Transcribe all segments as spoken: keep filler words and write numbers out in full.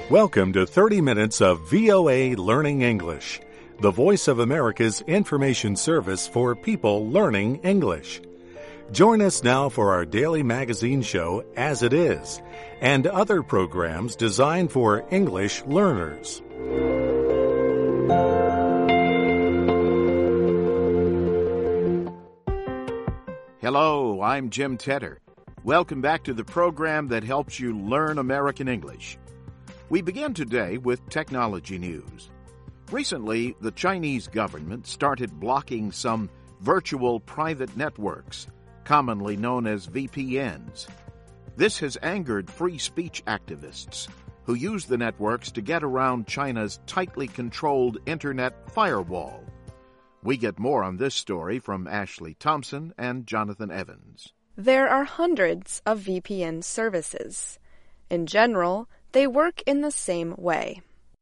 Welcome to thirty minutes of V O A Learning English, the voice of America's information service for people learning English. Join us now for our daily magazine show, As It Is, and other programs designed for English learners. Hello, I'm Jim Tedder. Welcome back to the program that helps you learn American English. We begin today with technology news. Recently, the Chinese government started blocking some virtual private networks, commonly known as V P Ns. This has angered free speech activists who use the networks to get around China's tightly controlled internet firewall. We get more on this story from Ashley Thompson and Jonathan Evans. There are hundreds of V P N services. In general, they work in the same way.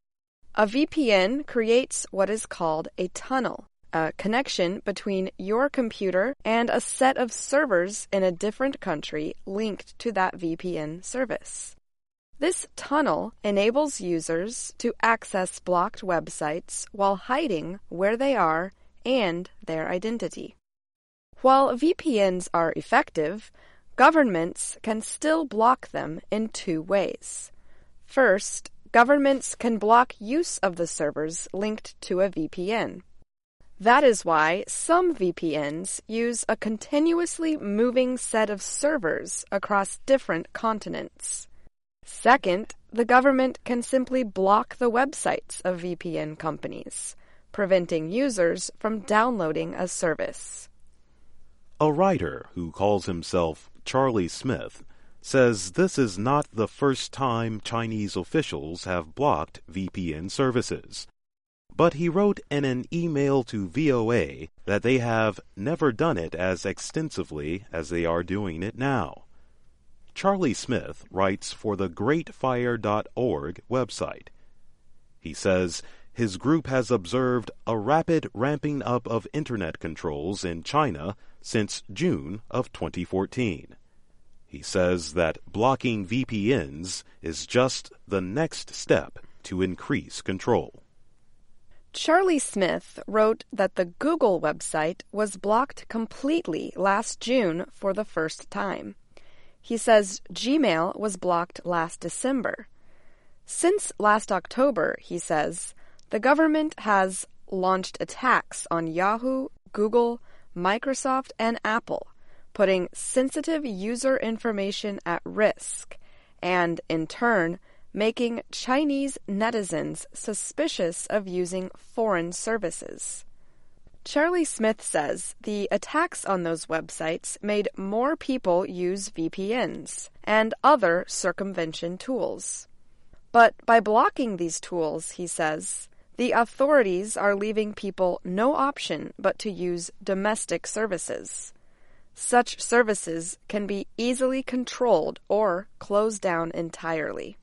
A V P N creates what is called a tunnel, a connection between your computer and a set of servers in a different country linked to that V P N service. This tunnel enables users to access blocked websites while hiding where they are and their identity. While V P Ns are effective, governments can still block them in two ways. First, governments can block use of the servers linked to a V P N. That is why some V P Ns use a continuously moving set of servers across different continents. Second, the government can simply block the websites of V P N companies, preventing users from downloading a service. A writer who calls himself Charlie Smith says this is not the first time Chinese officials have blocked V P N services. But he wrote in an email to V O A that they have never done it as extensively as they are doing it now. Charlie Smith writes for the great fire dot org website. He says his group has observed a rapid ramping up of Internet controls in China since June of twenty fourteen. He says that blocking V P Ns is just the next step to increase control. Charlie Smith wrote that the Google website was blocked completely last June for the first time. He says Gmail was blocked last December. Since last October, he says, the government has launched attacks on Yahoo, Google, Microsoft, and Apple, putting sensitive user information at risk, and, in turn, making Chinese netizens suspicious of using foreign services. Charlie Smith says the attacks on those websites made more people use V P Ns and other circumvention tools. But by blocking these tools, he says, the authorities are leaving people no option but to use domestic services. Such services can be easily controlled or closed down entirely.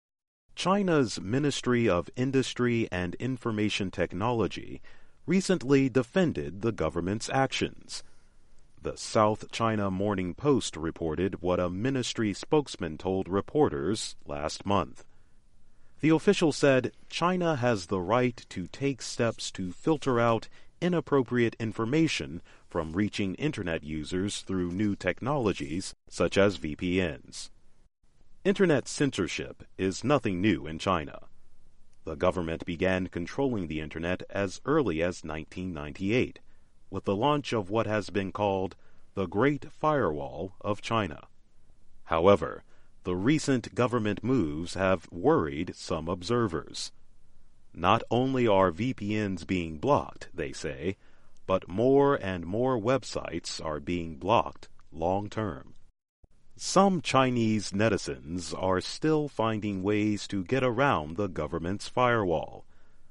China's Ministry of Industry and Information Technology recently defended the government's actions. The South China Morning Post reported what a ministry spokesman told reporters last month. The official said China has the right to take steps to filter out inappropriate information from reaching Internet users through new technologies such as V P Ns. Internet censorship is nothing new in China. The government began controlling the Internet as early as nineteen ninety-eight, with the launch of what has been called the Great Firewall of China. However, the recent government moves have worried some observers. Not only are V P Ns being blocked, they say, but more and more websites are being blocked long-term. Some Chinese netizens are still finding ways to get around the government's firewall.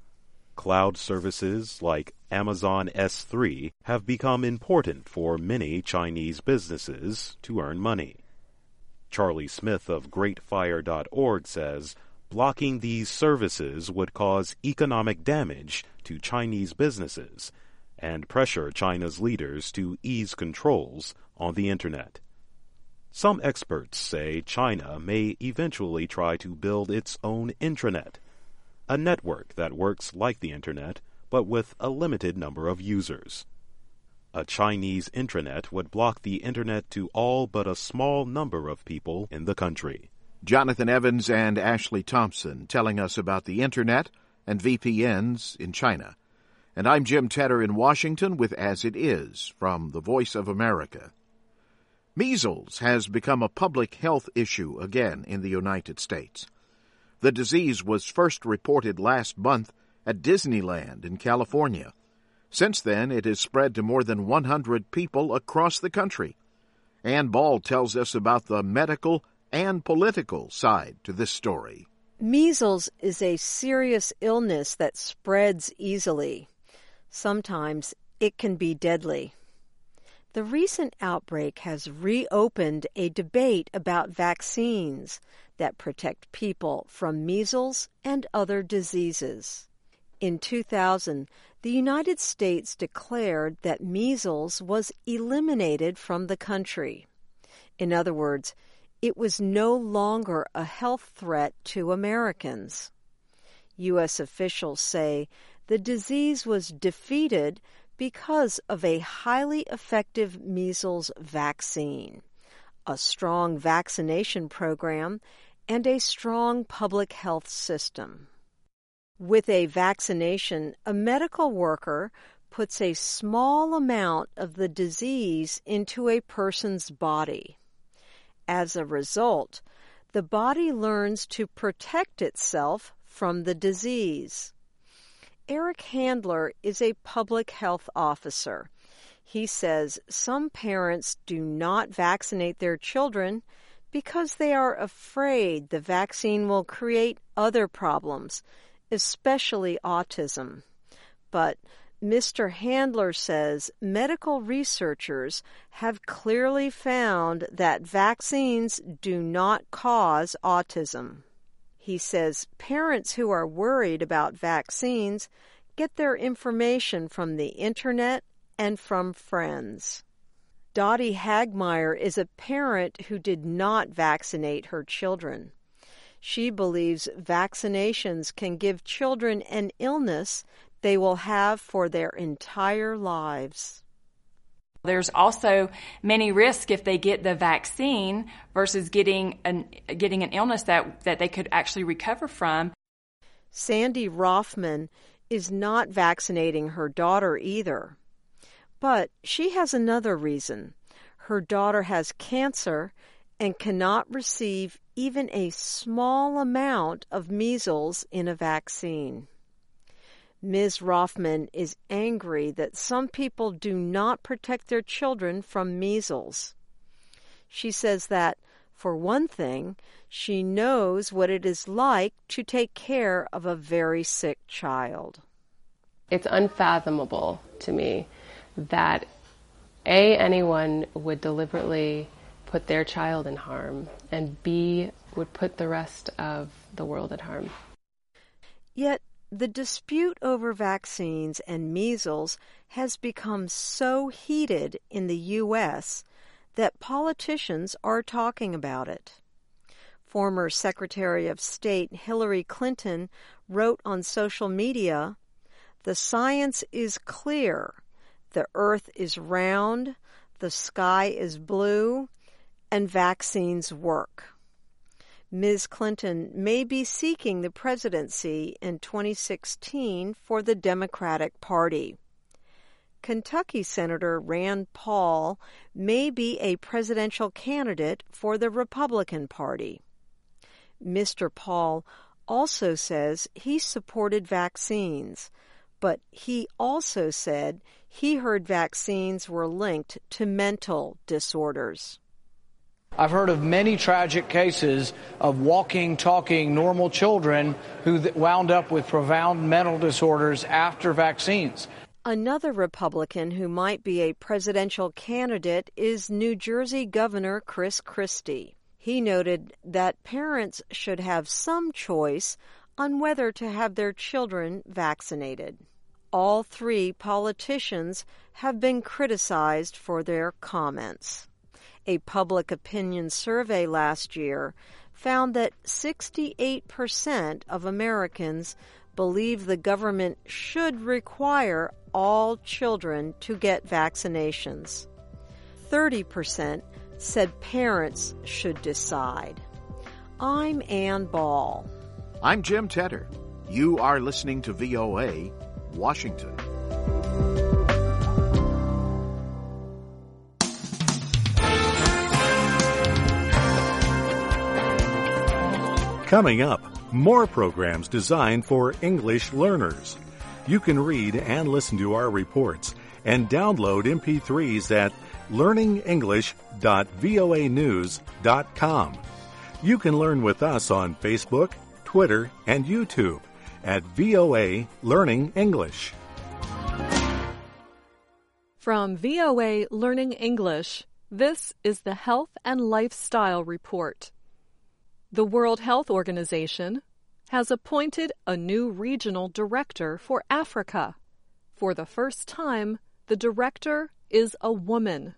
Cloud services like Amazon S three have become important for many Chinese businesses to earn money. Charlie Smith of great fire dot org says blocking these services would cause economic damage to Chinese businesses and pressure China's leaders to ease controls on the Internet. Some experts say China may eventually try to build its own intranet, a network that works like the Internet, but with a limited number of users. A Chinese intranet would block the Internet to all but a small number of people in the country. Jonathan Evans and Ashley Thompson telling us about the Internet and V P Ns in China. And I'm Jim Tedder in Washington with As It Is from the Voice of America. Measles has become a public health issue again in the United States. The disease was first reported last month at Disneyland in California. Since then, it has spread to more than one hundred people across the country. Ann Ball tells us about the medical and political side to this story. Measles is a serious illness that spreads easily. Sometimes it can be deadly. The recent outbreak has reopened a debate about vaccines that protect people from measles and other diseases. In two thousand, the United States declared that measles was eliminated from the country. In other words, it was no longer a health threat to Americans. U S officials say the disease was defeated because of a highly effective measles vaccine, a strong vaccination program, and a strong public health system. With a vaccination, a medical worker puts a small amount of the disease into a person's body. As a result, the body learns to protect itself from the disease. Eric Handler is a public health officer. He says some parents do not vaccinate their children because they are afraid the vaccine will create other problems, especially autism. But Mister Handler says medical researchers have clearly found that vaccines do not cause autism. He says parents who are worried about vaccines get their information from the Internet and from friends. Dottie Hagmeyer is a parent who did not vaccinate her children. She believes vaccinations can give children an illness they will have for their entire lives. There's also many risks if they get the vaccine versus getting an getting an illness that, that they could actually recover from. Sandy Rothman is not vaccinating her daughter either. But she has another reason. Her daughter has cancer and cannot receive even a small amount of measles in a vaccine. Miz Rothman is angry that some people do not protect their children from measles. She says that, for one thing, she knows what it is like to take care of a very sick child. It's unfathomable to me that, A, anyone would deliberately put their child in harm, and B, would put the rest of the world at harm. Yet, the dispute over vaccines and measles has become so heated in the U S that politicians are talking about it. Former Secretary of State Hillary Clinton wrote on social media, "The science is clear. The earth is round, the sky is blue, and vaccines work." Miz Clinton may be seeking the presidency in twenty sixteen for the Democratic Party. Kentucky Senator Rand Paul may be a presidential candidate for the Republican Party. Mister Paul also says he supported vaccines, but he also said he heard vaccines were linked to mental disorders. I've heard of many tragic cases of walking, talking, normal children who wound up with profound mental disorders after vaccines. Another Republican who might be a presidential candidate is New Jersey Governor Chris Christie. He noted that parents should have some choice on whether to have their children vaccinated. All three politicians have been criticized for their comments. A public opinion survey last year found that sixty-eight percent of Americans believe the government should require all children to get vaccinations. thirty percent said parents should decide. I'm Ann Ball. I'm Jim Tedder. You are listening to V O A, Washington. Coming up, more programs designed for English learners. You can read and listen to our reports and download M P threes at learning english dot voa news dot com. You can learn with us on Facebook, Twitter, and YouTube at V O A Learning English. From V O A Learning English, this is the Health and Lifestyle Report. The World Health Organization has appointed a new regional director for Africa. For the first time, the director is a woman.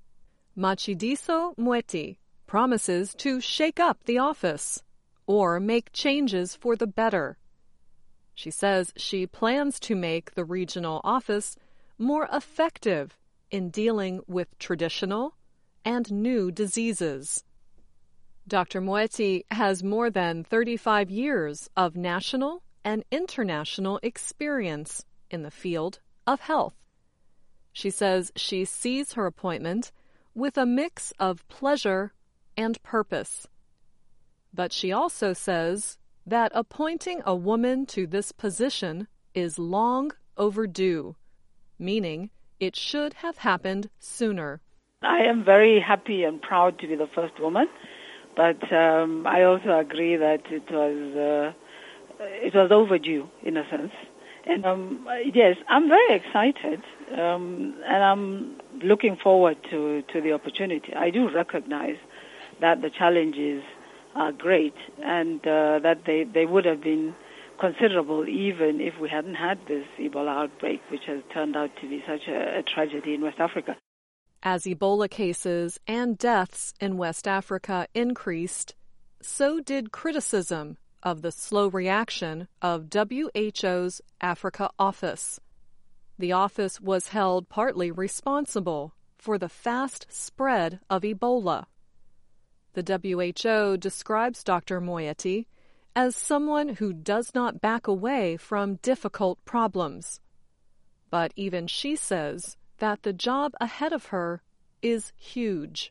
Matshidiso Moeti promises to shake up the office or make changes for the better. She says she plans to make the regional office more effective in dealing with traditional and new diseases. Doctor Moeti has more than thirty-five years of national and international experience in the field of health. She says she sees her appointment with a mix of pleasure and purpose. But she also says that appointing a woman to this position is long overdue, meaning it should have happened sooner. I am very happy and proud to be the first woman. But um, I also agree that it was uh, it was overdue in a sense. And um, yes, I'm very excited, um, and I'm looking forward to, to the opportunity. I do recognize that the challenges are great, and uh, that they, they would have been considerable even if we hadn't had this Ebola outbreak, which has turned out to be such a, a tragedy in West Africa. As Ebola cases and deaths in West Africa increased, so did criticism of the slow reaction of W H O's Africa office. The office was held partly responsible for the fast spread of Ebola. The W H O describes Doctor Moeti as someone who does not back away from difficult problems. But even she says that the job ahead of her is huge.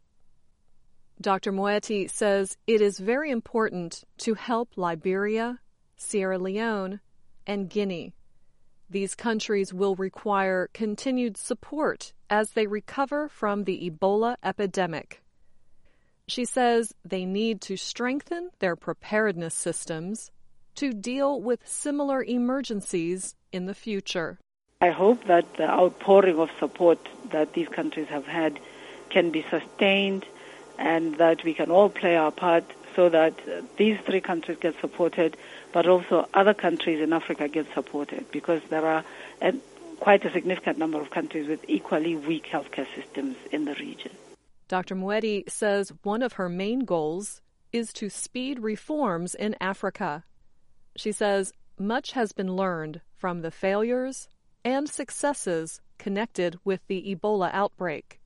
Doctor Moeti says it is very important to help Liberia, Sierra Leone, and Guinea. These countries will require continued support as they recover from the Ebola epidemic. She says they need to strengthen their preparedness systems to deal with similar emergencies in the future. I hope that the outpouring of support that these countries have had can be sustained, and that we can all play our part so that these three countries get supported, but also other countries in Africa get supported, because there are a, quite a significant number of countries with equally weak healthcare systems in the region. Doctor Moeti says one of her main goals is to speed reforms in Africa. She says much has been learned from the failures and successes connected with the Ebola outbreak.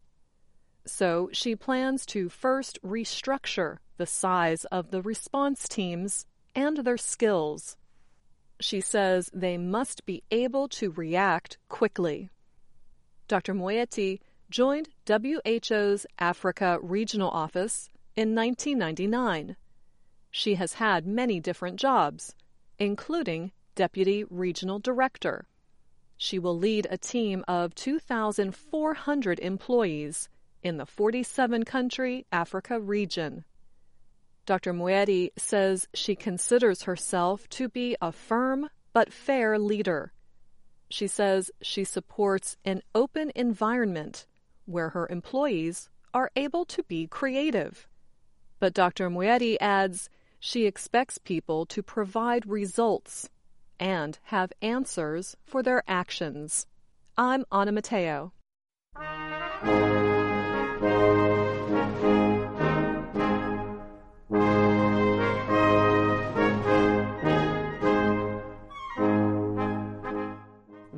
So she plans to first restructure the size of the response teams and their skills. She says they must be able to react quickly. Doctor Moeti joined W H O's Africa Regional Office in nineteen ninety-nine. She has had many different jobs, including Deputy Regional Director. She will lead a team of two thousand four hundred employees in the forty-seven country Africa region. Doctor Moeti says she considers herself to be a firm but fair leader. She says she supports an open environment where her employees are able to be creative. But Doctor Moeti adds she expects people to provide results and have answers for their actions. I'm Anna Mateo.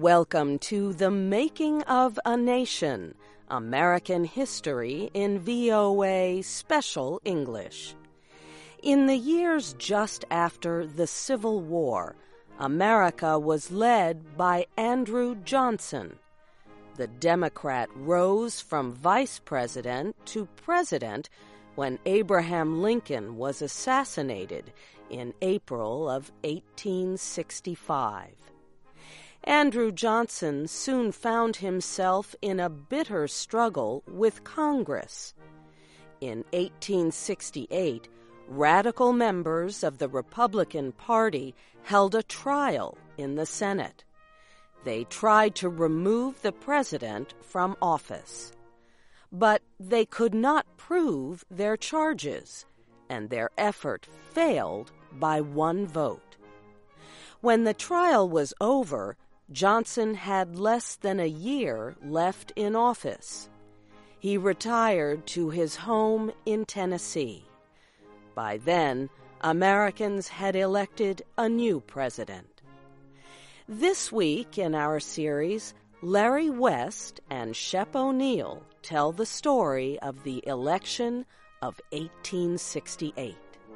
Welcome to The Making of a Nation, American History in V O A Special English. In the years just after the Civil War, America was led by Andrew Johnson. The Democrat rose from vice president to president when Abraham Lincoln was assassinated in April of eighteen sixty-five. Andrew Johnson soon found himself in a bitter struggle with Congress. In eighteen sixty-eight, radical members of the Republican Party held a trial in the Senate. They tried to remove the president from office. But they could not prove their charges, and their effort failed by one vote. When the trial was over, Johnson had less than a year left in office. He retired to his home in Tennessee. By then, Americans had elected a new president. This week in our series, Larry West and Shep O'Neill tell the story of the election of eighteen sixty-eight.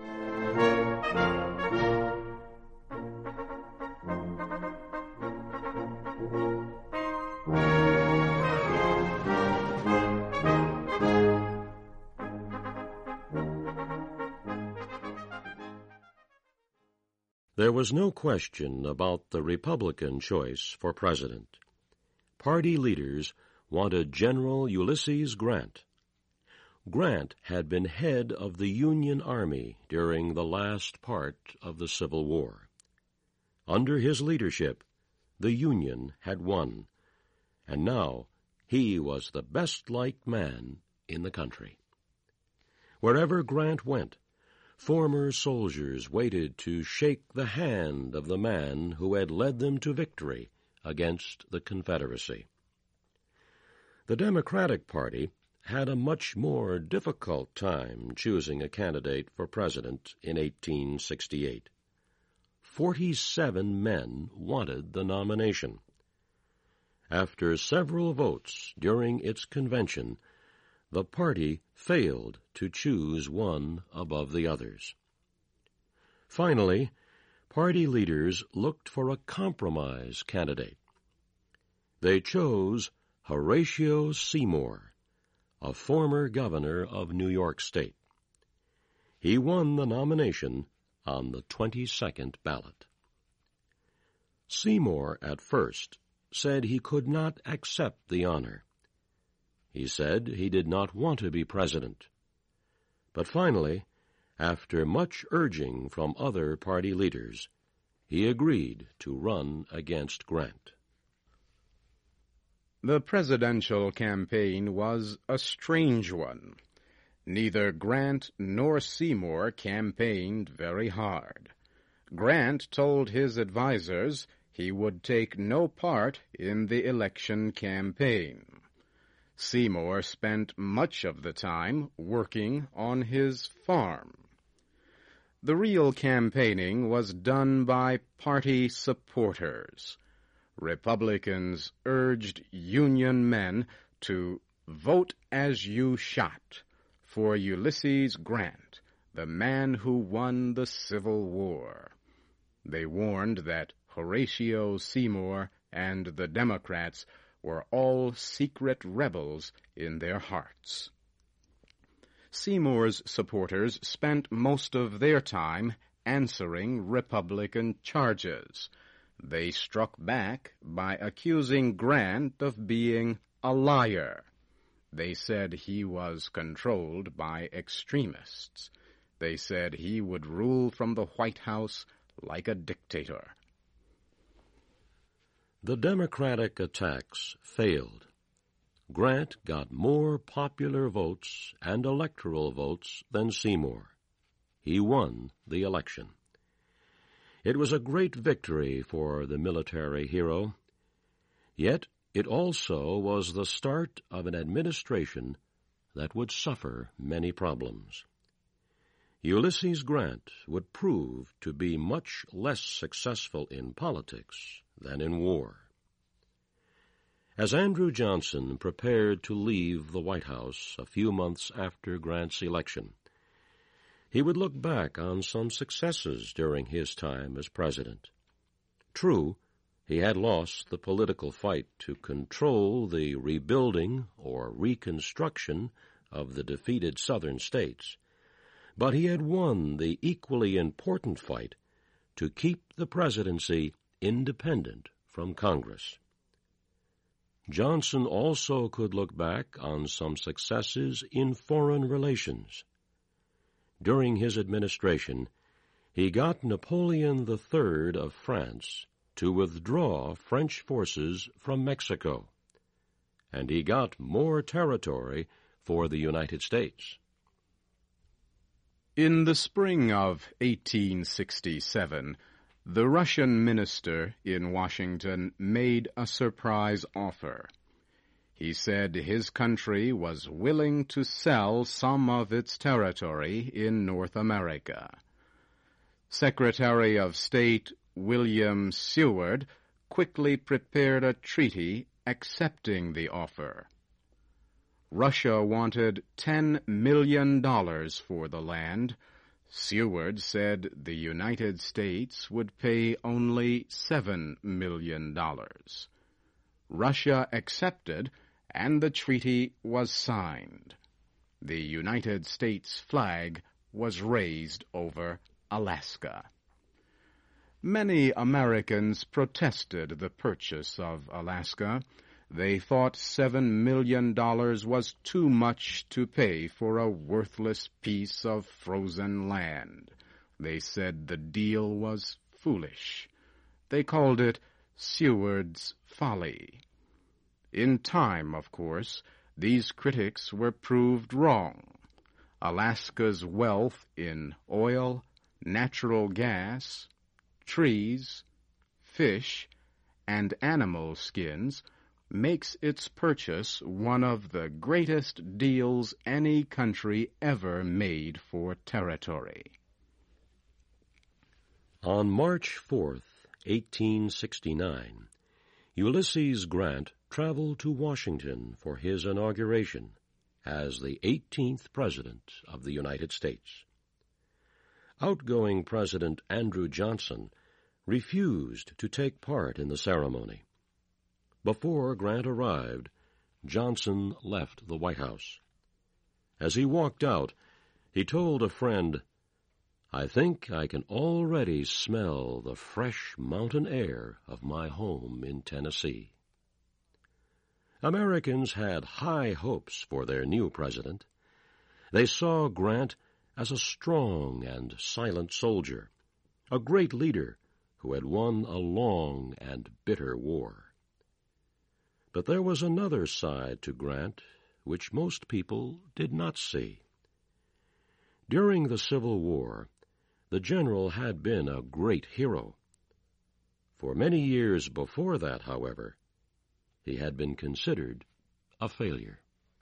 There was no question about the Republican choice for president. Party leaders wanted General Ulysses Grant. Grant had been head of the Union Army during the last part of the Civil War. Under his leadership, the Union had won, and now he was the best-liked man in the country. Wherever Grant went, former soldiers waited to shake the hand of the man who had led them to victory against the Confederacy. The Democratic Party had a much more difficult time choosing a candidate for president in eighteen sixty-eight. Forty-seven men wanted the nomination. After several votes during its convention, the party failed to choose one above the others. Finally, party leaders looked for a compromise candidate. They chose Horatio Seymour, a former governor of New York State. He won the nomination on the twenty-second ballot. Seymour, at first, said he could not accept the honor. He said he did not want to be president. But finally, after much urging from other party leaders, he agreed to run against Grant. The presidential campaign was a strange one. Neither Grant nor Seymour campaigned very hard. Grant told his advisers he would take no part in the election campaign. Seymour spent much of the time working on his farm. The real campaigning was done by party supporters. Republicans urged Union men to vote as you shot for Ulysses Grant, the man who won the Civil War. They warned that Horatio Seymour and the Democrats were all secret rebels in their hearts. Seymour's supporters spent most of their time answering Republican charges. They struck back by accusing Grant of being a liar. They said he was controlled by extremists. They said he would rule from the White House like a dictator. The Democratic attacks failed. Grant got more popular votes and electoral votes than Seymour. He won the election. It was a great victory for the military hero, yet it also was the start of an administration that would suffer many problems. Ulysses Grant would prove to be much less successful in politics than in war. As Andrew Johnson prepared to leave the White House a few months after Grant's election, he would look back on some successes during his time as president. True, he had lost the political fight to control the rebuilding or reconstruction of the defeated southern states, but he had won the equally important fight to keep the presidency independent from Congress. Johnson also could look back on some successes in foreign relations. During his administration, he got Napoleon the Third of France to withdraw French forces from Mexico, and he got more territory for the United States. In the spring of eighteen sixty-seven, the Russian minister in Washington made a surprise offer. He said his country was willing to sell some of its territory in North America. Secretary of State William Seward quickly prepared a treaty accepting the offer. Russia wanted ten million dollars for the land. Seward said the United States would pay only seven million dollars. Russia accepted, and the treaty was signed. The United States flag was raised over Alaska. Many Americans protested the purchase of Alaska. They thought seven million dollars was too much to pay for a worthless piece of frozen land. They said the deal was foolish. They called it Seward's folly. In time, of course, these critics were proved wrong. Alaska's wealth in oil, natural gas, trees, fish, and animal skins makes its purchase one of the greatest deals any country ever made for territory. On March fourth, eighteen sixty-nine, Ulysses Grant traveled to Washington for his inauguration as the eighteenth President of the United States. Outgoing President Andrew Johnson refused to take part in the ceremony. Before Grant arrived, Johnson left the White House. As he walked out, he told a friend, "I think I can already smell the fresh mountain air of my home in Tennessee." Americans had high hopes for their new president. They saw Grant as a strong and silent soldier, a great leader who had won a long and bitter war. But there was another side to Grant which most people did not see. During the Civil War, the general had been a great hero. For many years before that, however, he had been considered a failure.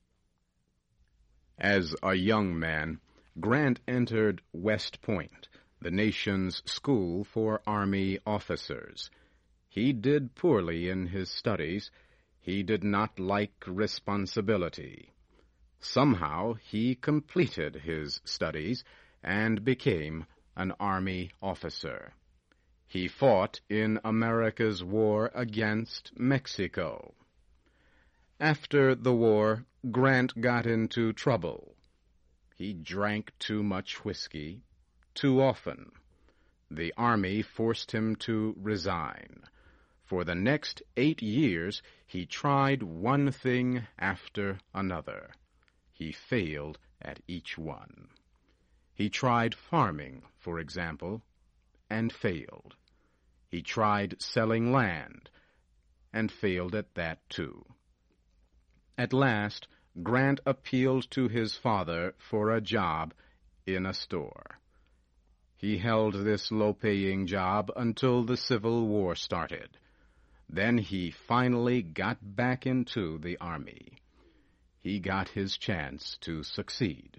As a young man, Grant entered West Point, the nation's school for Army officers. He did poorly in his studies. He did not like responsibility. Somehow he completed his studies and became an Army officer. He fought in America's war against Mexico. After the war, Grant got into trouble. He drank too much whiskey, too often. The Army forced him to resign. For the next eight years, he tried one thing after another. He failed at each one. He tried farming, for example, and failed. He tried selling land, and failed at that too. At last, Grant appealed to his father for a job in a store. He held this low-paying job until the Civil War started. Then he finally got back into the Army. He got his chance to succeed.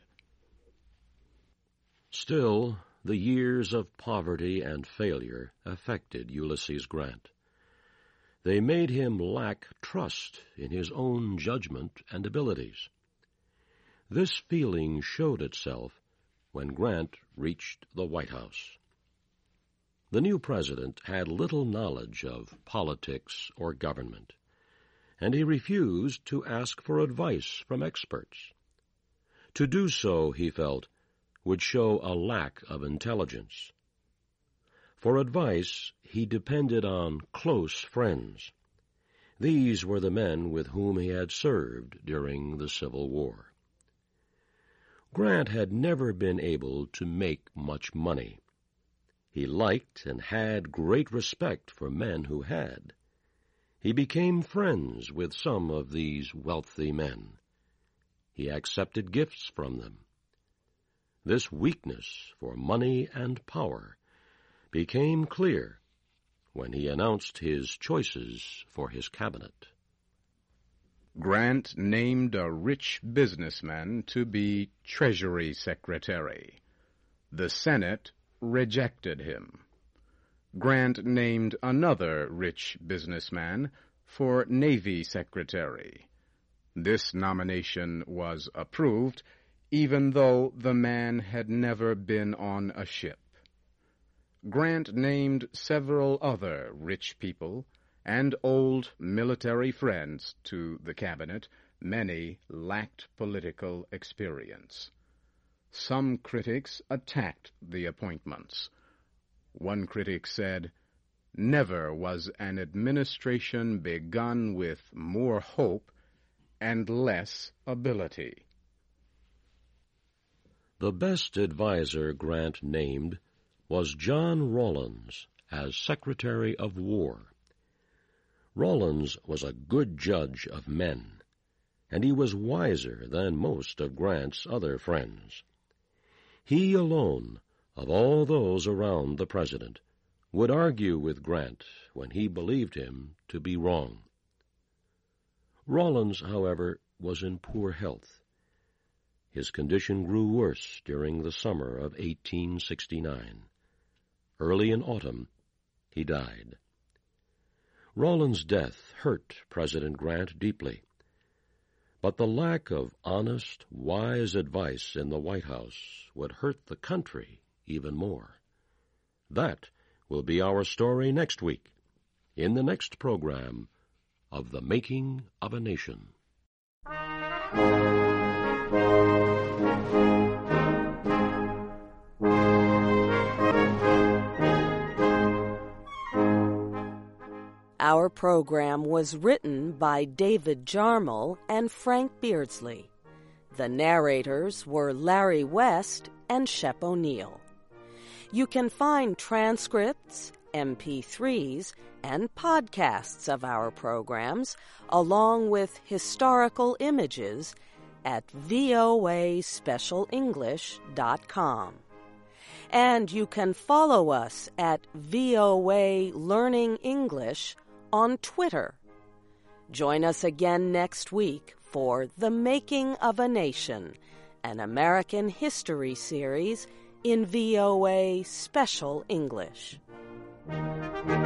Still, the years of poverty and failure affected Ulysses Grant. They made him lack trust in his own judgment and abilities. This feeling showed itself when Grant reached the White House. The new president had little knowledge of politics or government, and he refused to ask for advice from experts. To do so, he felt, would show a lack of intelligence. For advice, he depended on close friends. These were the men with whom he had served during the Civil War. Grant had never been able to make much money. He liked and had great respect for men who had. He became friends with some of these wealthy men. He accepted gifts from them. This weakness for money and power became clear when he announced his choices for his cabinet. Grant named a rich businessman to be Treasury Secretary. The Senate rejected him. Grant named another rich businessman for Navy Secretary. This nomination was approved, even though the man had never been on a ship. Grant named several other rich people and old military friends to the cabinet. Many lacked political experience. Some critics attacked the appointments. One critic said, "Never was an administration begun with more hope and less ability." The best adviser Grant named was John Rawlins as Secretary of War. Rawlins was a good judge of men, and he was wiser than most of Grant's other friends. He alone, of all those around the President, would argue with Grant when he believed him to be wrong. Rawlins, however, was in poor health. His condition grew worse during the summer of eighteen sixty-nine. Early in autumn, he died. Rawlins' death hurt President Grant deeply, but the lack of honest, wise advice in the White House would hurt the country even more. That will be our story next week, in the next program of The Making of a Nation. Our program was written by David Jarmel and Frank Beardsley. The narrators were Larry West and Shep O'Neill. You can find transcripts, M P threes, and podcasts of our programs, along with historical images, at V O A special english dot com. And you can follow us at V O A Learning English on Twitter. Join us again next week for The Making of a Nation, an American history series in V O A Special English.